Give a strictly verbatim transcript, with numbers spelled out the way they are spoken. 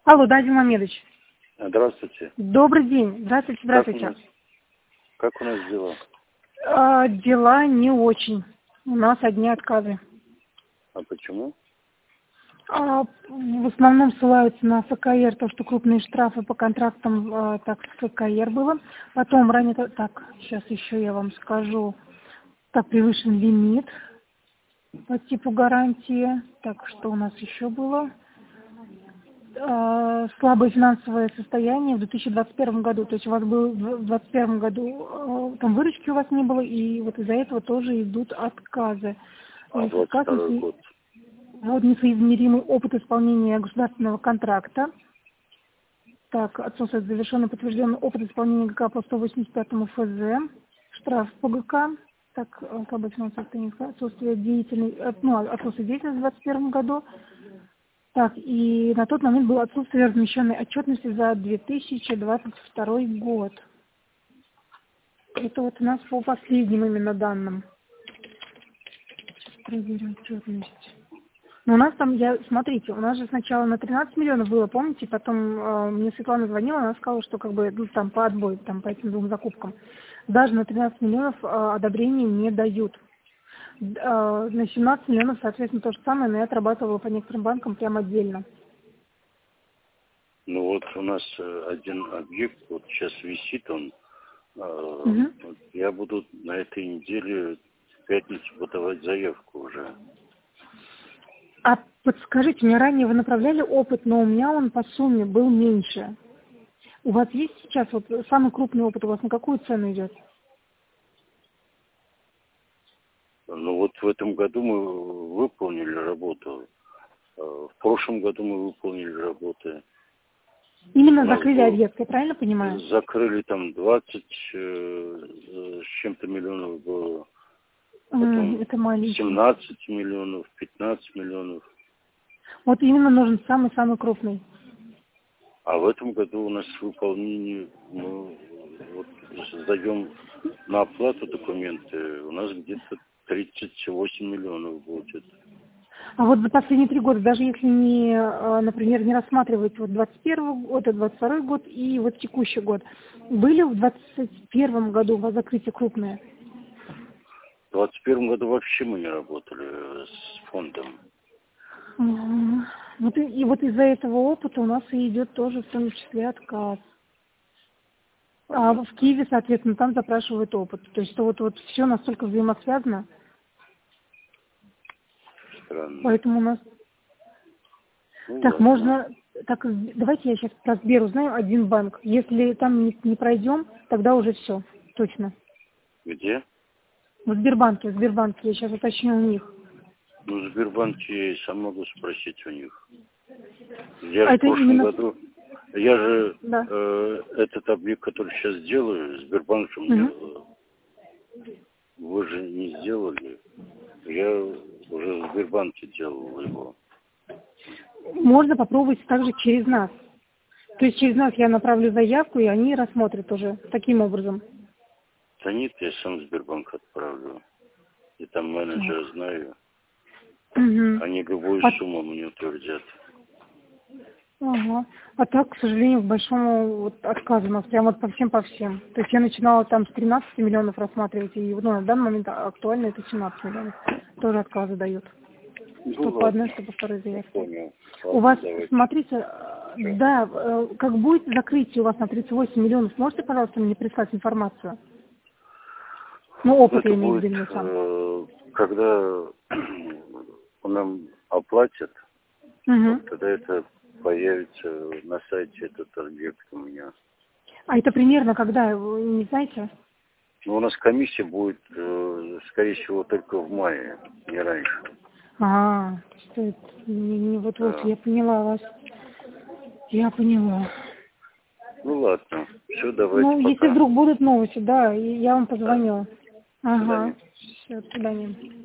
Алло, да, Дим Мамедович. Здравствуйте. Добрый день. Здравствуйте, здравствуйте. Как у нас, как у нас дела? А, дела не очень. У нас одни отказы. А почему? А, в основном ссылаются на ФКР, то, что крупные штрафы по контрактам, а, так, ФКР было. Потом ранее, так, сейчас еще я вам скажу, так, превышен лимит по типу гарантии. Так, что у нас еще было? А, слабое финансовое состояние в две тысячи двадцать первом году. То есть у вас был в две тысячи двадцать первом году, а, там выручки у вас не было, и вот из-за этого тоже идут отказы. А двадцать второй год? Вот несоизмеримый опыт исполнения государственного контракта. Так, отсутствует завершенный подтвержденный опыт исполнения ГК по сто восемьдесят пятому ФЗ. Штраф по ГК. Так, слабое финансовое состояние, отсутствие деятельности, ну, отсутствие деятельности в двадцать первом году. Так, и на тот момент было отсутствие размещенной отчетности за две тысячи двадцать второй год. Это вот у нас по последним именно данным. Проверим отчетность. Но у нас там, я, смотрите, у нас же сначала на тринадцать миллионов было, помните, потом э, мне Светлана звонила, она сказала, что как бы ну, там по отбою, там по этим двум закупкам. Даже на тринадцать миллионов э, одобрения не дают. Э, на семнадцать миллионов, соответственно, то же самое, но я отрабатывала по некоторым банкам прям отдельно. Ну вот у нас один объект, вот сейчас висит он, э, Угу. вот я буду на этой неделе в пятницу подавать заявку уже. А подскажите, мне ранее вы направляли опыт, но у меня он по сумме был меньше. У вас есть сейчас вот самый крупный опыт, у вас на какую цену идет? Ну вот в этом году мы выполнили работу, в прошлом году мы выполнили работы. Именно закрыли объект, я правильно понимаю? Закрыли там двадцать э, с чем-то миллионов было. Потом Это маленький. семнадцать миллионов, пятнадцать миллионов. Вот именно нужен самый-самый крупный. А в этом году у нас выполнение, мы вот сдаем на оплату документы, у нас где-то тридцать восемь миллионов будет. А вот за последние три года, даже если не, например, не рассматривать вот двадцать первый год, двадцать второй год и вот текущий год, были в двадцать первом году у вас закрытия крупные? В двадцать первом году вообще мы не работали с фондом. Угу. Вот и, и вот из-за этого опыта у нас и идет тоже в том числе отказ. А в Киеве, соответственно, там запрашивают опыт. То есть что вот, вот все настолько взаимосвязано. Странно. Поэтому у нас... Ну, так, ладно. можно... Так, давайте я сейчас про Сбер узнаю один банк. Если там не, не пройдем, тогда уже все. Точно. Где? В Сбербанке, в Сбербанке. Я сейчас уточню у них. Ну, в Сбербанке я и сам могу спросить у них. Я А же это в прошлом именно... году... Я же да. э, этот объект, который сейчас делаю, Сбербанк же мне... Угу. Вы же не сделали. Я уже в Сбербанке делал его. Можно попробовать также через нас. То есть через нас я направлю заявку, и они рассмотрят уже таким образом. Да нет, я сам в Сбербанк отправлю. И там менеджера знаю. Угу. Они любую а... сумму мне утвердят. Ага. А так, к сожалению, к большому вот отказу у нас прям вот по всем по всем. То есть я начинала там с тринадцати миллионов рассматривать, и ну, на данный момент актуально это семнадцать миллионов. Тоже отказы дают. Ну, что ладно. по одной, что по второй заявке. Понял. У Ладно, вас, давайте. смотрите, да, как будет закрытие у вас на тридцать восемь миллионов, можете, пожалуйста, мне прислать информацию? Ну, опыт Это я имею в будет, виду сам. э, когда нам оплатят, Угу. вот, тогда это появится на сайте этот объект у меня. А это примерно когда, вы не знаете? Ну, у нас комиссия будет, э, скорее всего, только в мае, не раньше. А, что это? Не, не, вот, вот, Да. я поняла вас. Я поняла. Ну, ладно. Все, давайте Ну, пока. если вдруг будут новости, да, и я вам Да. позвоню. До свидания. Ага. Все, до свидания.